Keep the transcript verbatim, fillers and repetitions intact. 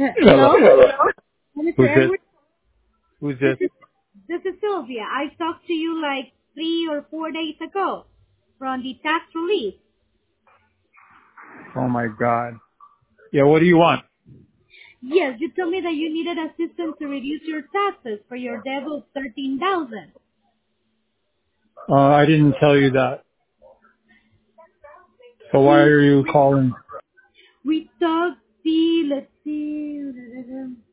Hello? Hello? mister Who's this? Edward, Who's this this? is, this is Sylvia. I talked to you like three or four days ago from the tax relief. Oh my God. Yeah, what do you want? Yes, you told me that you needed assistance to reduce your taxes for your debt of thirteen thousand. Uh, I didn't tell you that. So why We are you calling? we talked the let's see